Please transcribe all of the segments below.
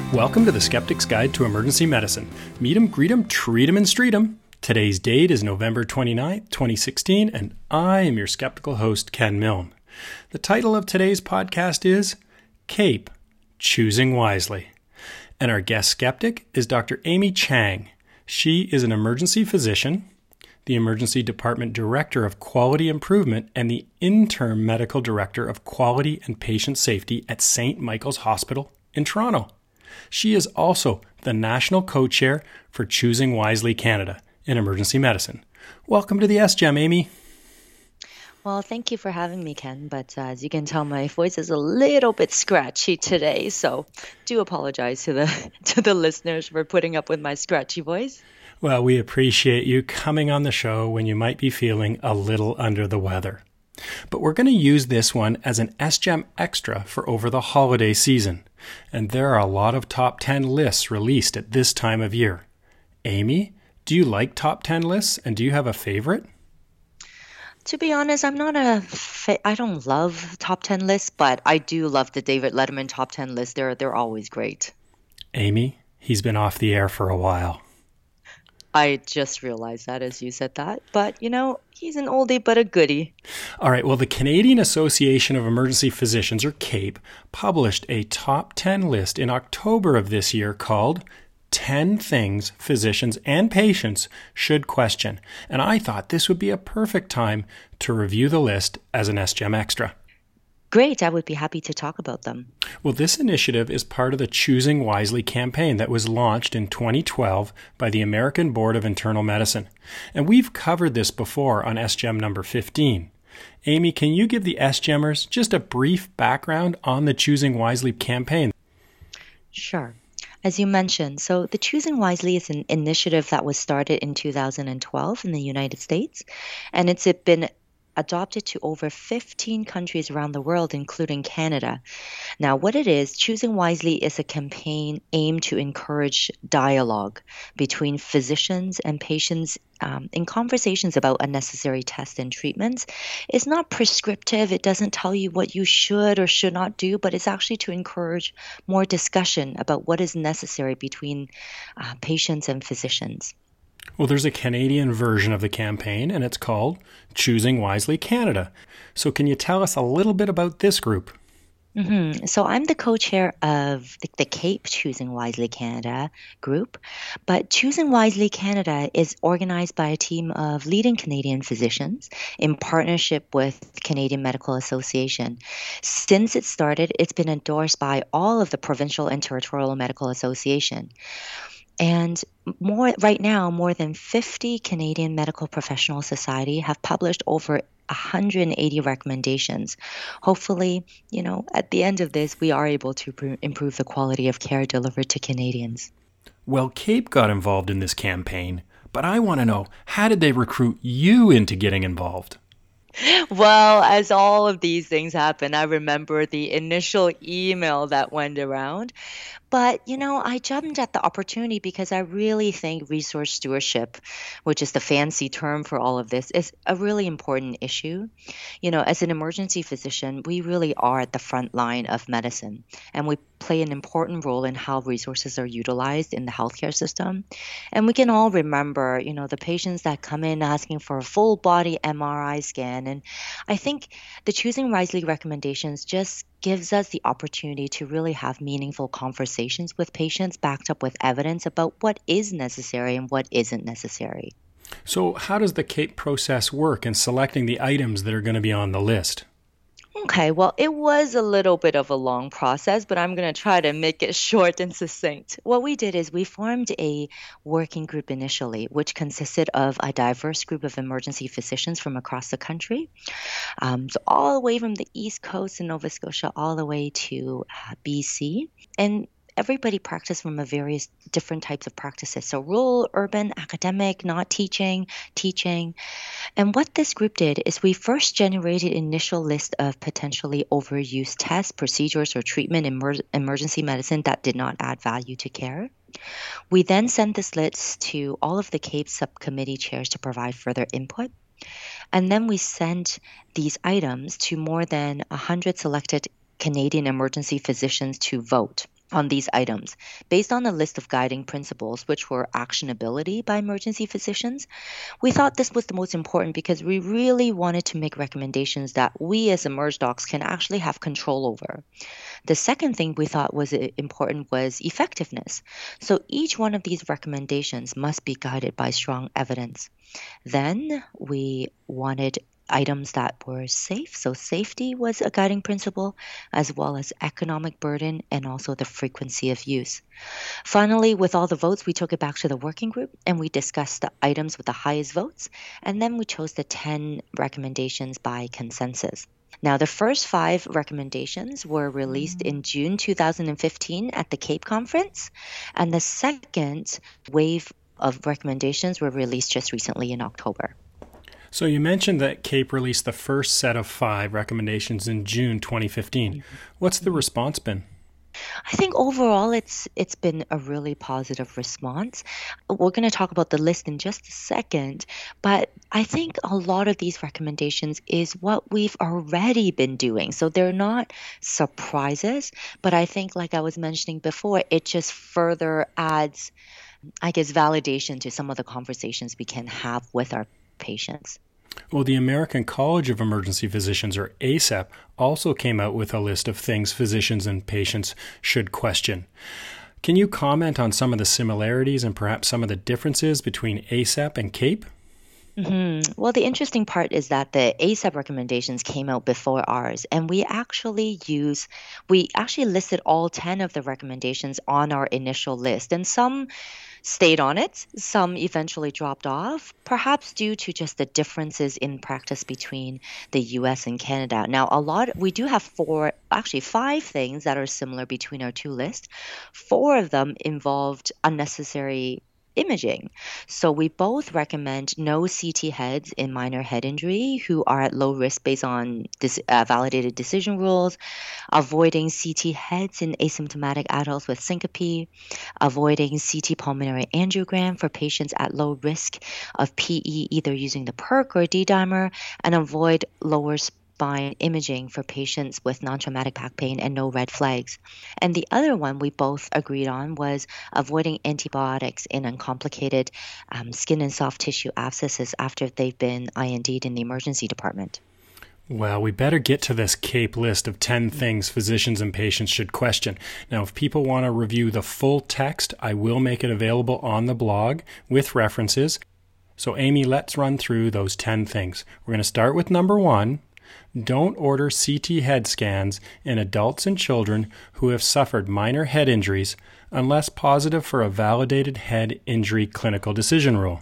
Welcome to the Skeptic's Guide to Emergency Medicine. Meet 'em, greet 'em, treat 'em, and street 'em. Today's date is November 29th, 2016, and I am your skeptical host, Ken Milne. The title of today's podcast is CAPE, Choosing Wisely. And our guest skeptic is Dr. Amy Chang. She is an emergency physician, the Emergency Department Director of Quality Improvement, and the Interim Medical Director of Quality and Patient Safety at St. Michael's Hospital in Toronto. She is also the National Co-Chair for Choosing Wisely Canada in Emergency Medicine. Welcome to the SGEM, Amy. Well, thank you for having me, Ken, but as you can tell, my voice is a little bit scratchy today, so do apologize to the listeners for putting up with my scratchy voice. Well, we appreciate you coming on the show when you might be feeling a little under the weather. But we're going to use this one as an SGEM extra for over the holiday season. And there are a lot of top 10 lists released at this time of year. Amy, do you like top 10 lists, and do you have a favorite? To be honest, I don't love top 10 lists, but I do love the David Letterman top 10 lists. They're always great. Amy, he's been off the air for a while. I just realized that as you said that, but he's an oldie but a goodie. All right, well, the Canadian Association of Emergency Physicians, or CAPE, published a top 10 list in October of this year called 10 Things Physicians and Patients Should Question. And I thought this would be a perfect time to review the list as an SGEM Extra. Great, I would be happy to talk about them. Well, this initiative is part of the Choosing Wisely campaign that was launched in 2012 by the American Board of Internal Medicine. And we've covered this before on SGEM number 15. Amy, can you give the SGEMers just a brief background on the Choosing Wisely campaign? Sure. As you mentioned, so the Choosing Wisely is an initiative that was started in 2012 in the United States, and it's been adopted to over 15 countries around the world, including Canada. Now, what it is, Choosing Wisely is a campaign aimed to encourage dialogue between physicians and patients in conversations about unnecessary tests and treatments. It's not prescriptive. It doesn't tell you what you should or should not do, but it's actually to encourage more discussion about what is necessary between patients and physicians. Well, there's a Canadian version of the campaign, and it's called Choosing Wisely Canada. So can you tell us a little bit about this group? So I'm the co-chair of the CAPE Choosing Wisely Canada group, but Choosing Wisely Canada is organized by a team of leading Canadian physicians in partnership with the Canadian Medical Association. Since it started, it's been endorsed by all of the provincial and territorial medical association. And right now, more than 50 Canadian Medical Professional Society have published over 180 recommendations. Hopefully, at the end of this, we are able to improve the quality of care delivered to Canadians. Well, CAPE got involved in this campaign, but I want to know, how did they recruit you into getting involved? Well, as all of these things happen, I remember the initial email that went around. But, I jumped at the opportunity because I really think resource stewardship, which is the fancy term for all of this, is a really important issue. As an emergency physician, we really are at the front line of medicine, and we play an important role in how resources are utilized in the healthcare system. And we can all remember, the patients that come in asking for a full body MRI scan. And I think the Choosing Wisely recommendations just gives us the opportunity to really have meaningful conversations with patients backed up with evidence about what is necessary and what isn't necessary. So how does the CAPE process work in selecting the items that are going to be on the list? Okay, well, it was a little bit of a long process, but I'm going to try to make it short and succinct. What we did is we formed a working group initially, which consisted of a diverse group of emergency physicians from across the country. So all the way from the East Coast in Nova Scotia all the way to BC. And everybody practiced from a various different types of practices. So rural, urban, academic, not teaching, teaching. And what this group did is we first generated initial list of potentially overused tests, procedures, or treatment in emergency medicine that did not add value to care. We then sent this list to all of the CAPE subcommittee chairs to provide further input. And then we sent these items to more than 100 selected Canadian emergency physicians to vote. on these items based on a list of guiding principles which were actionability by emergency physicians. We thought this was the most important because we really wanted to make recommendations that we as emerge docs can actually have control over. The second thing we thought was important was effectiveness. So each one of these recommendations must be guided by strong evidence. Then we wanted items that were safe. So safety was a guiding principle, as well as economic burden and also the frequency of use. Finally, with all the votes, we took it back to the working group and we discussed the items with the highest votes, and then we chose the 10 recommendations by consensus. Now, the first 5 recommendations were released in June 2015 at the CAPE conference, and the second wave of recommendations were released just recently in October. So you mentioned that CAPE released the first set of 5 recommendations in June 2015. What's the response been? I think overall it's been a really positive response. We're going to talk about the list in just a second, but I think a lot of these recommendations is what we've already been doing. So they're not surprises, but I think like I was mentioning before, it just further adds, I guess, validation to some of the conversations we can have with our patients. Well, the American College of Emergency Physicians, or ACEP, also came out with a list of things physicians and patients should question. Can you comment on some of the similarities and perhaps some of the differences between ACEP and CAPE? Well, the interesting part is that the ACEP recommendations came out before ours, and we actually listed all 10 of the recommendations on our initial list, and some stayed on it, some eventually dropped off, perhaps due to just the differences in practice between the US and Canada. Now, we do have 5 things that are similar between our two lists. 4 of them involved unnecessary imaging. So we both recommend no CT heads in minor head injury who are at low risk based on validated decision rules, avoiding CT heads in asymptomatic adults with syncope, avoiding CT pulmonary angiogram for patients at low risk of PE either using the PERC or D-dimer, and avoid lower spine imaging for patients with non-traumatic back pain and no red flags. And the other one we both agreed on was avoiding antibiotics in uncomplicated skin and soft tissue abscesses after they've been IND'd in the emergency department. Well, we better get to this CAPE list of 10 things physicians and patients should question. Now, if people want to review the full text, I will make it available on the blog with references. So, Amy, let's run through those 10 things. We're going to start with number 1. Don't order CT head scans in adults and children who have suffered minor head injuries unless positive for a validated head injury clinical decision rule.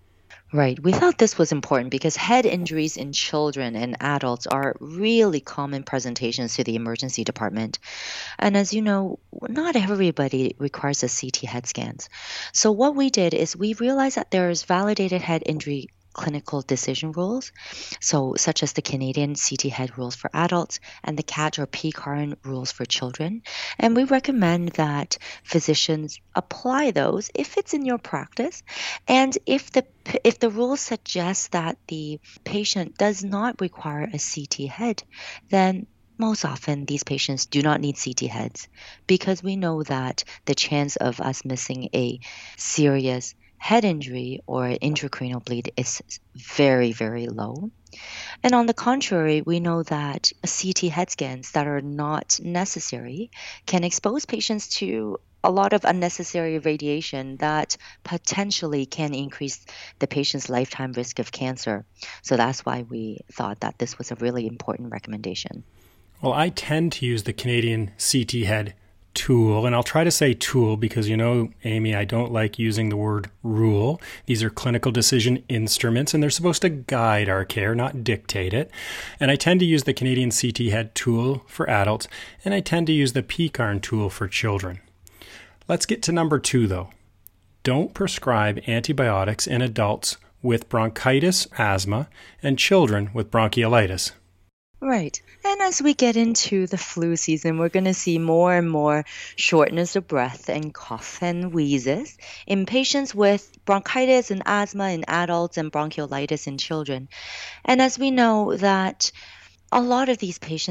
Right. We thought this was important because head injuries in children and adults are really common presentations to the emergency department. And as you know, not everybody requires a CT head scans. So what we did is we realized that there's validated head injury clinical decision rules, so such as the Canadian CT head rules for adults and the CAT or PCARN rules for children. And we recommend that physicians apply those if it's in your practice, and if the rules suggest that the patient does not require a CT head, then most often these patients do not need CT heads, because we know that the chance of us missing a serious head injury or intracranial bleed is very, very low. And on the contrary, we know that CT head scans that are not necessary can expose patients to a lot of unnecessary radiation that potentially can increase the patient's lifetime risk of cancer. So that's why we thought that this was a really important recommendation. Well, I tend to use the Canadian CT head tool, and I'll try to say tool because, you know, Amy, I don't like using the word rule. These are clinical decision instruments, and they're supposed to guide our care, not dictate it. And I tend to use the Canadian CT head tool for adults, and I tend to use the PCARN tool for children. Let's get to number 2, though. Don't prescribe antibiotics in adults with bronchitis, asthma, and children with bronchiolitis. Right. And as we get into the flu season, we're going to see more and more shortness of breath and cough and wheezes in patients with bronchitis and asthma in adults and bronchiolitis in children. And as we know that a lot of these patients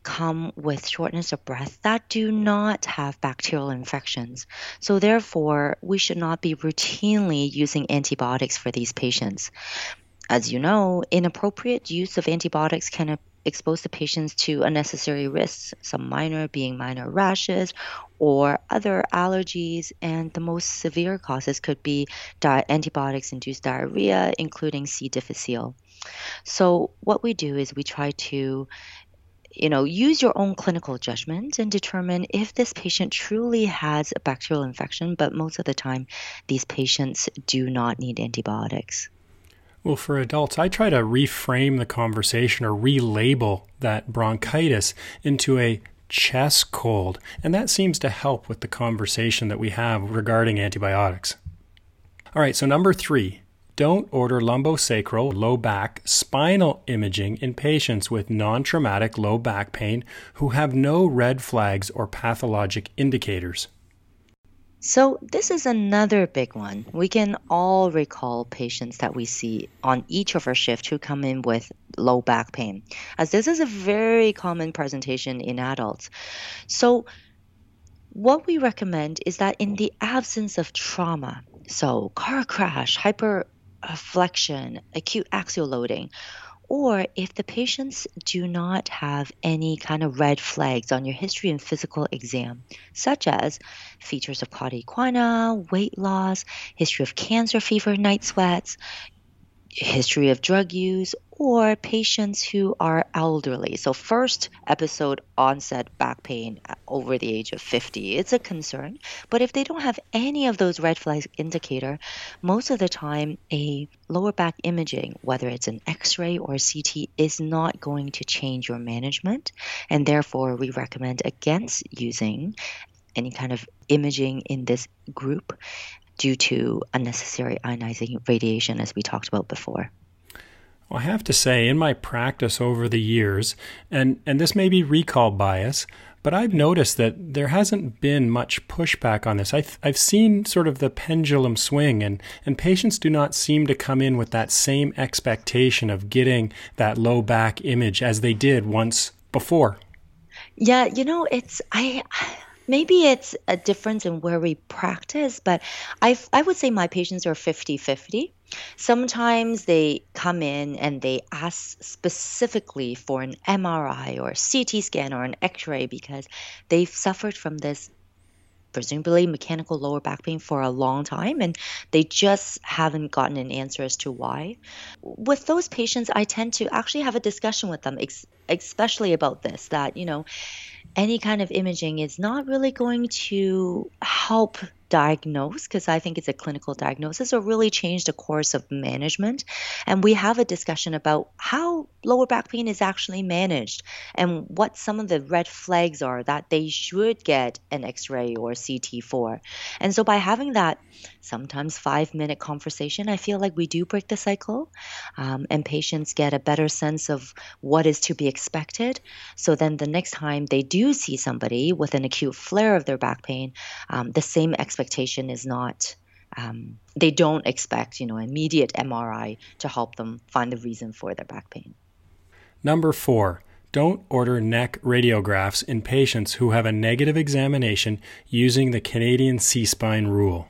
come with shortness of breath that do not have bacterial infections. So therefore, we should not be routinely using antibiotics for these patients. As you know, inappropriate use of antibiotics can expose the patients to unnecessary risks, some minor being minor rashes or other allergies, and the most severe causes could be antibiotics-induced diarrhea, including C. difficile. So what we do is we try to use your own clinical judgment and determine if this patient truly has a bacterial infection, but most of the time, these patients do not need antibiotics. Well, for adults, I try to reframe the conversation or relabel that bronchitis into a chest cold, and that seems to help with the conversation that we have regarding antibiotics. All right, so number 3, don't order lumbosacral, low back, spinal imaging in patients with non-traumatic low back pain who have no red flags or pathologic indicators. So this is another big one. We can all recall patients that we see on each of our shifts who come in with low back pain, as this is a very common presentation in adults. So what we recommend is that in the absence of trauma, so car crash, hyperflexion, acute axial loading, or if the patients do not have any kind of red flags on your history and physical exam, such as features of cauda equina, weight loss, history of cancer, fever, night sweats, history of drug use, or patients who are elderly. So first episode onset back pain over the age of 50, it's a concern. But if they don't have any of those red flag indicator, most of the time a lower back imaging, whether it's an X-ray or CT, is not going to change your management. And therefore we recommend against using any kind of imaging in this group due to unnecessary ionizing radiation, as we talked about before. Well, I have to say, in my practice over the years, and this may be recall bias, but I've noticed that there hasn't been much pushback on this. I've seen sort of the pendulum swing, and patients do not seem to come in with that same expectation of getting that low back image as they did once before. Yeah, maybe it's a difference in where we practice, but I would say my patients are 50-50. Sometimes they come in and they ask specifically for an MRI or CT scan or an X-ray because they've suffered from this presumably mechanical lower back pain for a long time, and they just haven't gotten an answer as to why. With those patients, I tend to actually have a discussion with them, especially about this, that, any kind of imaging is not really going to help diagnose, because I think it's a clinical diagnosis, or really change the course of management. And we have a discussion about how lower back pain is actually managed and what some of the red flags are that they should get an X-ray or CT for. And so by having that sometimes 5-minute conversation, I feel like we do break the cycle, and patients get a better sense of what is to be expected. So then the next time they do see somebody with an acute flare of their back pain, the same expectation is not, they don't expect, immediate MRI to help them find the reason for their back pain. Number 4, don't order neck radiographs in patients who have a negative examination using the Canadian C-spine rule.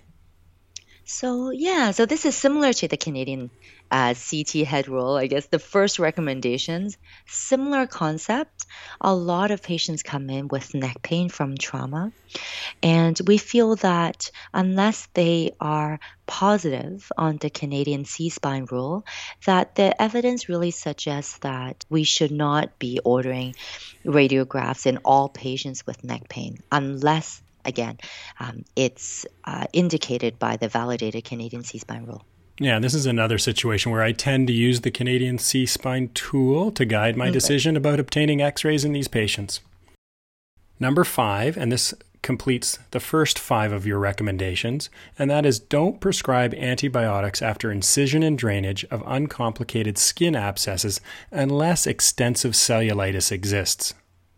So this is similar to the Canadian CT head rule. I guess the first recommendations, similar concept. A lot of patients come in with neck pain from trauma, and we feel that unless they are positive on the Canadian C-spine rule, that the evidence really suggests that we should not be ordering radiographs in all patients with neck pain unless, again, it's indicated by the validated Canadian C-spine rule. Yeah, this is another situation where I tend to use the Canadian C-spine tool to guide my decision about obtaining X-rays in these patients. Number 5, and this completes the first 5 of your recommendations, and that is don't prescribe antibiotics after incision and drainage of uncomplicated skin abscesses unless extensive cellulitis exists.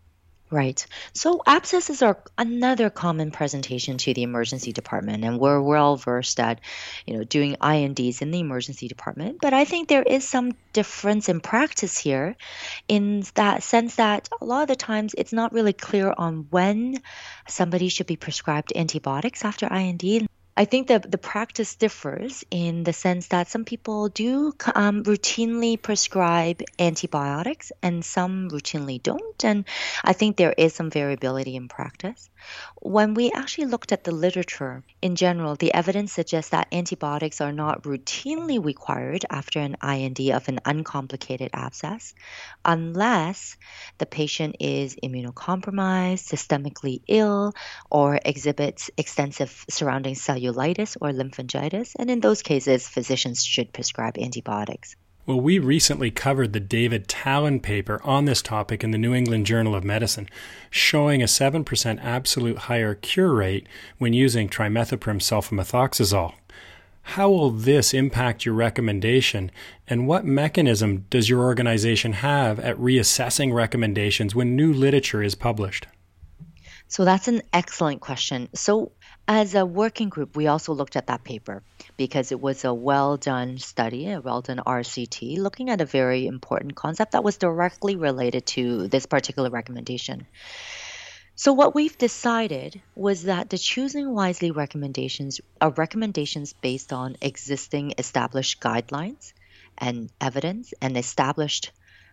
Right. So abscesses are another common presentation to the emergency department, and we're well versed at, doing INDs in the emergency department. But I think there is some difference in practice here, in that sense that a lot of the times it's not really clear on when somebody should be prescribed antibiotics after IND. I think that the practice differs in the sense that some people do routinely prescribe antibiotics and some routinely don't. And I think there is some variability in practice. When we actually looked at the literature in general, the evidence suggests that antibiotics are not routinely required after an IND of an uncomplicated abscess unless the patient is immunocompromised, systemically ill, or exhibits extensive surrounding cellulitis or lymphangitis. And in those cases, physicians should prescribe antibiotics. Well, we recently covered the David Talon paper on this topic in the New England Journal of Medicine, showing a 7% absolute higher cure rate when using trimethoprim sulfamethoxazole. How will this impact your recommendation, and what mechanism does your organization have at reassessing recommendations when new literature is published? So that's an excellent question. So, as a working group, we also looked at that paper because it was a well done study, a well done RCT, looking at a very important concept that was directly related to this particular recommendation. So, what we've decided was that the choosing wisely recommendations are recommendations based on existing established guidelines and evidence and established,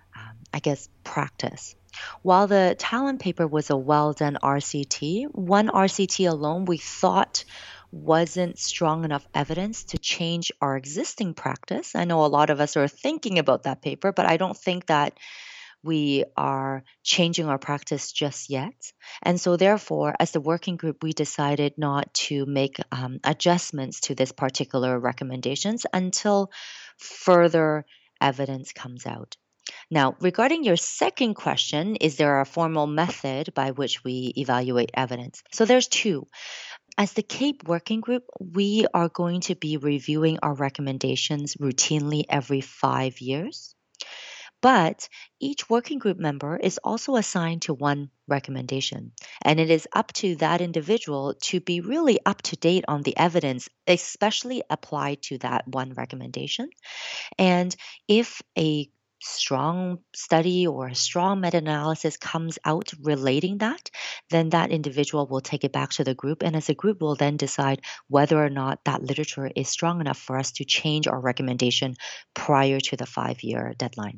practice. While the Talon paper was a well done RCT, one RCT alone we thought wasn't strong enough evidence to change our existing practice. I know a lot of us are thinking about that paper, but I don't think that we are changing our practice just yet. And so, therefore, as the working group, we decided not to make adjustments to this particular recommendations until further evidence comes out. Now, regarding your second question, is there a formal method by which we evaluate evidence? So there's two. As the CAPE working group, we are going to be reviewing our recommendations routinely every 5 years. But each working group member is also assigned to one recommendation, and it is up to that individual to be really up to date on the evidence, especially applied to that one recommendation. And if a strong study or a strong meta-analysis comes out relating that, then that individual will take it back to the group. And as a group, will then decide whether or not that literature is strong enough for us to change our recommendation prior to the 5-year deadline.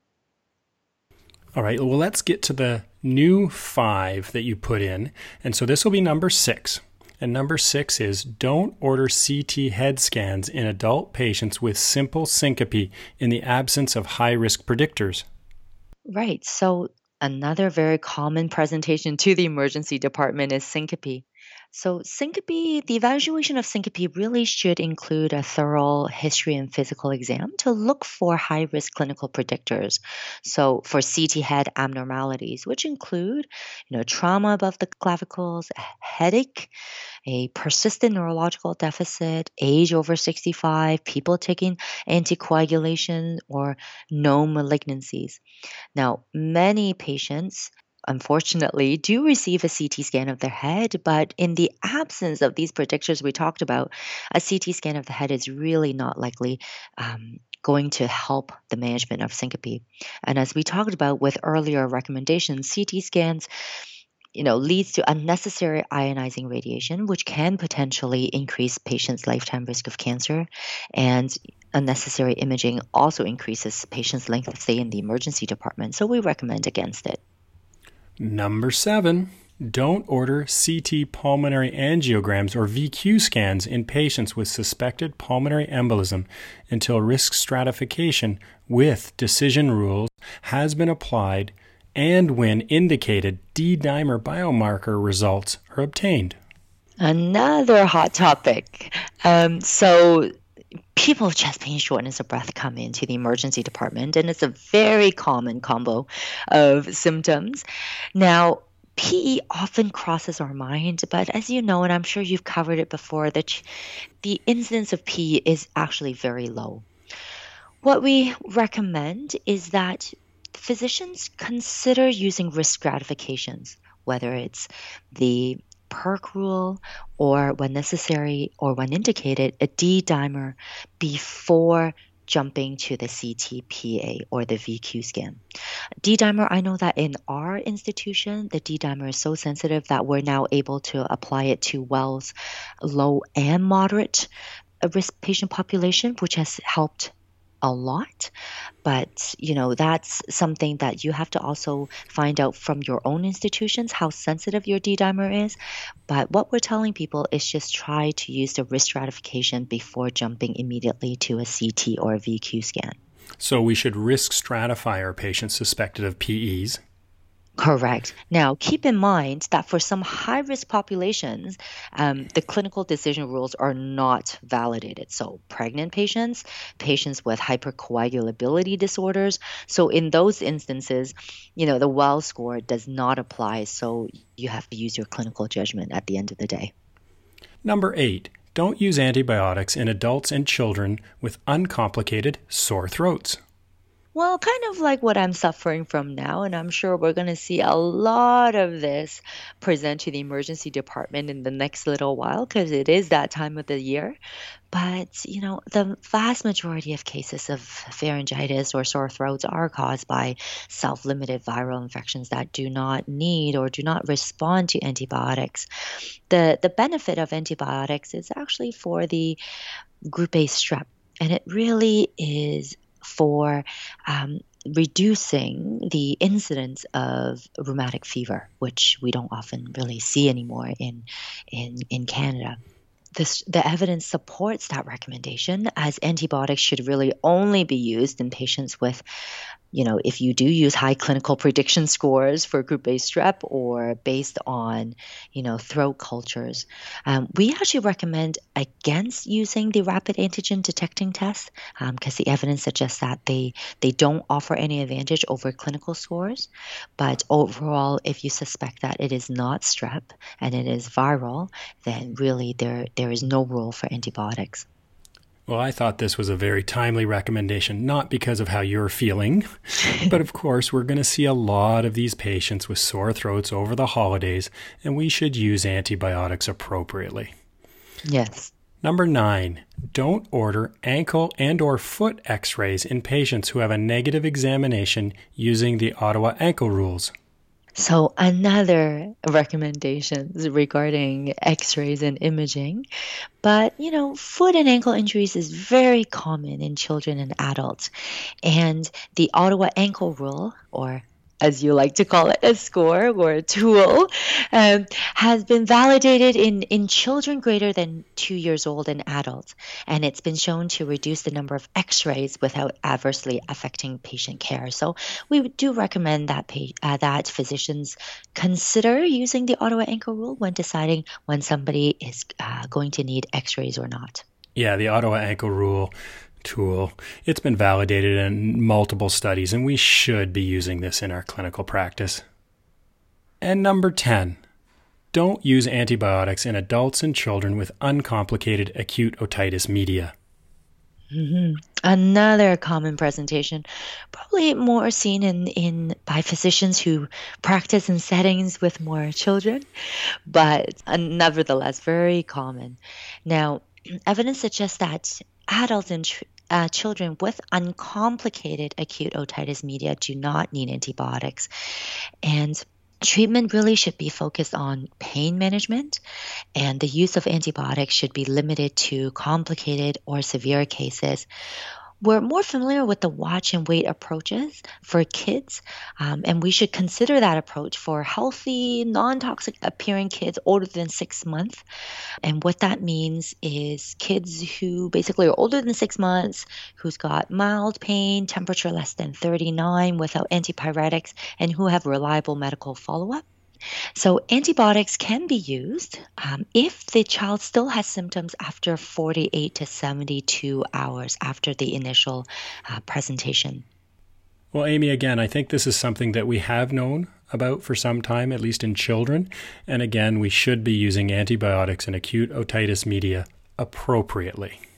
All right, well, let's get to the new 5 that you put in. And so this will be number 6. And number 6 is don't order CT head scans in adult patients with simple syncope in the absence of high-risk predictors. Right. So another very common presentation to the emergency department is syncope. So syncope, the evaluation of syncope really should include a thorough history and physical exam to look for high-risk clinical predictors. So for CT head abnormalities, which include, trauma above the clavicles, a headache, a persistent neurological deficit, age over 65, people taking anticoagulation, or no malignancies. Now, many patients unfortunately do receive a CT scan of their head, but in the absence of these predictors we talked about, a CT scan of the head is really not likely going to help the management of syncope. And as we talked about with earlier recommendations, CT scans leads to unnecessary ionizing radiation, which can potentially increase patients' lifetime risk of cancer. And unnecessary imaging also increases patients' length of stay in the emergency department. So we recommend against it. Number 7, don't order CT pulmonary angiograms or VQ scans in patients with suspected pulmonary embolism until risk stratification with decision rules has been applied and when indicated D-dimer biomarker results are obtained. Another hot topic. So people with chest pain, shortness of breath come into the emergency department, and it's a very common combo of symptoms. Now, PE often crosses our mind, but as you know, and I'm sure you've covered it before, the incidence of PE is actually very low. What we recommend is that physicians consider using risk stratifications, whether it's the PERC rule or, when necessary or when indicated, a D-dimer before jumping to the CTPA or the VQ scan. D-dimer, I know that in our institution, the D-dimer is so sensitive that we're now able to apply it to WELL's low and moderate risk patient population, which has helped a lot. But, that's something that you have to also find out from your own institutions, how sensitive your D-dimer is. But what we're telling people is just try to use the risk stratification before jumping immediately to a CT or a VQ scan. So we should risk stratify our patients suspected of PEs. Correct. Now, keep in mind that for some high-risk populations, the clinical decision rules are not validated. So pregnant patients, patients with hypercoagulability disorders. So in those instances, the WELL score does not apply. So you have to use your clinical judgment at the end of the day. Number 8, don't use antibiotics in adults and children with uncomplicated sore throats. Well, kind of like what I'm suffering from now, and I'm sure we're going to see a lot of this present to the emergency department in the next little while because it is that time of the year. But, the vast majority of cases of pharyngitis or sore throats are caused by self-limited viral infections that do not need or do not respond to antibiotics. The benefit of antibiotics is actually for the group A strep, and it really is for reducing the incidence of rheumatic fever, which we don't often really see anymore in Canada. The evidence supports that recommendation, as antibiotics should really only be used in patients with, if you do use high clinical prediction scores for group A strep or based on, throat cultures. We actually recommend against using the rapid antigen detecting test because the evidence suggests that they don't offer any advantage over clinical scores. But overall, if you suspect that it is not strep and it is viral, then really there is no role for antibiotics. Well, I thought this was a very timely recommendation, not because of how you're feeling, but of course, we're going to see a lot of these patients with sore throats over the holidays, and we should use antibiotics appropriately. Yes. Number 9, don't order ankle and or foot x-rays in patients who have a negative examination using the Ottawa ankle rules. So another recommendations regarding x-rays and imaging, but foot and ankle injuries is very common in children and adults. And the Ottawa ankle rule, or as you like to call it, a score or a tool, has been validated in children greater than 2 years old and adults. And it's been shown to reduce the number of x-rays without adversely affecting patient care. So we do recommend that physicians consider using the Ottawa ankle rule when deciding when somebody is going to need x-rays or not. Yeah, the Ottawa ankle rule tool. It's been validated in multiple studies, and we should be using this in our clinical practice. And number 10, don't use antibiotics in adults and children with uncomplicated acute otitis media. Mm-hmm. Another common presentation, probably more seen by physicians who practice in settings with more children, but nevertheless very common. Now, evidence suggests that adults and children with uncomplicated acute otitis media do not need antibiotics. And treatment really should be focused on pain management, and the use of antibiotics should be limited to complicated or severe cases. We're more familiar with the watch and wait approaches for kids, and we should consider that approach for healthy, non-toxic appearing kids older than 6 months. And what that means is kids who basically are older than 6 months, who's got mild pain, temperature less than 39 without antipyretics, and who have reliable medical follow-up. So antibiotics can be used if the child still has symptoms after 48 to 72 hours after the initial presentation. Well, Amy, again, I think this is something that we have known about for some time, at least in children. And again, we should be using antibiotics in acute otitis media appropriately.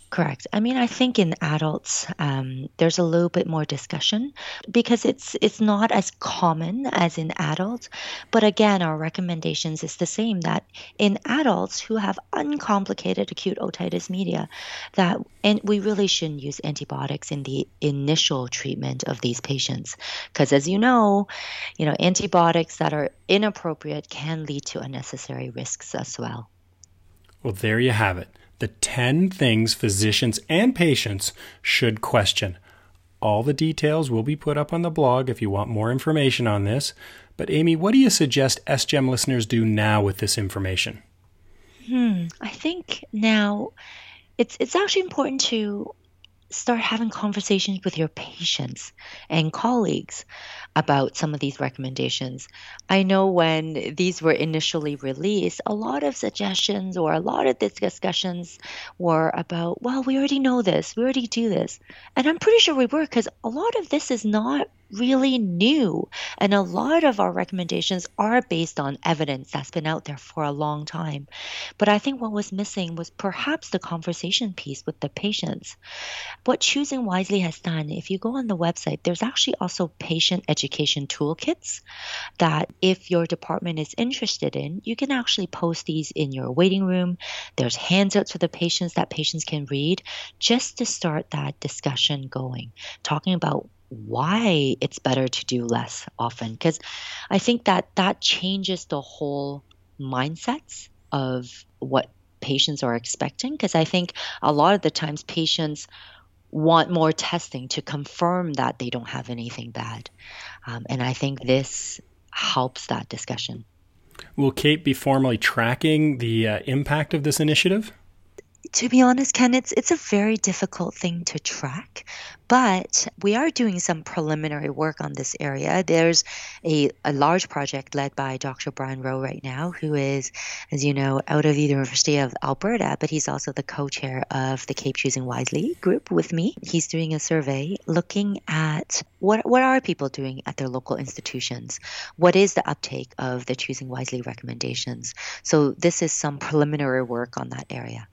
Correct. I mean, I think in adults, there's a little bit more discussion because it's not as common as in adults. But again, our recommendations is the same that in adults who have uncomplicated acute otitis media, that and we really shouldn't use antibiotics in the initial treatment of these patients because as antibiotics that are inappropriate can lead to unnecessary risks as well. Well, there you have it. The 10 things physicians and patients should question. All the details will be put up on the blog if you want more information on this. But Amy, what do you suggest SGEM listeners do now with this information? I think now it's actually important to start having conversations with your patients and colleagues about some of these recommendations. I know when these were initially released, a lot of suggestions or a lot of discussions were about, well, we already know this, we already do this. And I'm pretty sure we were because a lot of this is not really new. And a lot of our recommendations are based on evidence that's been out there for a long time. But I think what was missing was perhaps the conversation piece with the patients. What Choosing Wisely has done, if you go on the website, there's actually also patient education toolkits that if your department is interested in, you can actually post these in your waiting room. There's handouts for the patients that patients can read just to start that discussion going, talking about why it's better to do less often. Because I think that changes the whole mindsets of what patients are expecting. Because I think a lot of the times patients want more testing to confirm that they don't have anything bad. And I think this helps that discussion. Will CAPE be formally tracking the impact of this initiative? To be honest, Ken, it's a very difficult thing to track, but we are doing some preliminary work on this area. There's a large project led by Dr. Brian Rowe right now, who is, as you know, out of the University of Alberta, but he's also the co-chair of the CAPE Choosing Wisely group with me. He's doing a survey looking at what are people doing at their local institutions? What is the uptake of the Choosing Wisely recommendations? So this is some preliminary work on that area.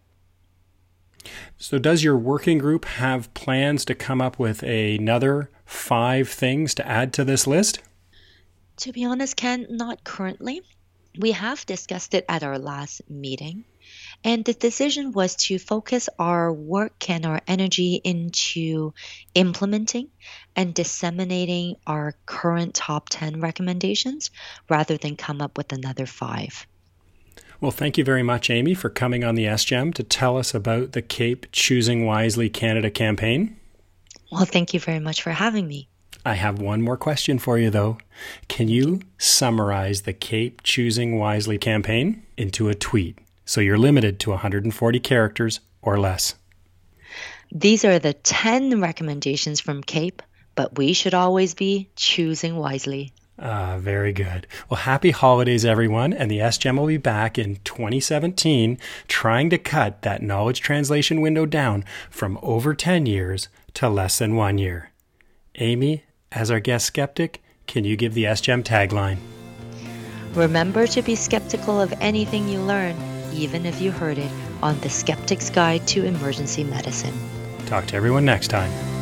So does your working group have plans to come up with another 5 things to add to this list? To be honest, Ken, not currently. We have discussed it at our last meeting, and the decision was to focus our work and our energy into implementing and disseminating our current top 10 recommendations rather than come up with another 5. Well, thank you very much, Amy, for coming on the SGEM to tell us about the CAPE Choosing Wisely Canada campaign. Well, thank you very much for having me. I have one more question for you, though. Can you summarize the CAPE Choosing Wisely campaign into a tweet? So you're limited to 140 characters or less. These are the 10 recommendations from CAPE, but we should always be choosing wisely. Very good. Well, happy holidays, everyone. And the SGEM will be back in 2017 trying to cut that knowledge translation window down from over 10 years to less than 1 year. Amy, as our guest skeptic, can you give the SGEM tagline? Remember to be skeptical of anything you learn, even if you heard it on The Skeptic's Guide to Emergency Medicine. Talk to everyone next time.